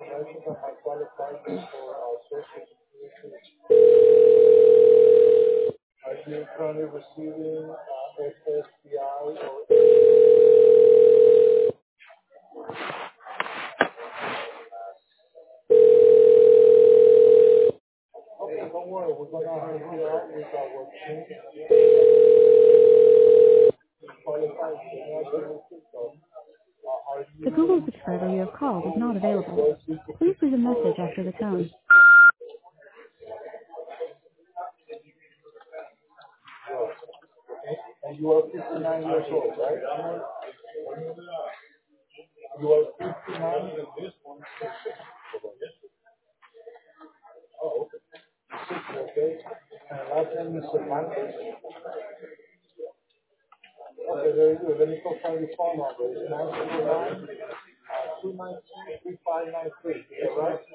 I think I might qualify for social security. Are you currently receiving SSDI or okay, don't worry, we're gonna help you out with our team qualify for so are The Google you subscriber you have called is not available. Please leave a message after the tone. and you are 59 years old, right? You are 59. Oh, okay. Okay. And last name is Cervantes. Okay, very good. Let me go find your phone number. It's 909 292 3593. Is that right?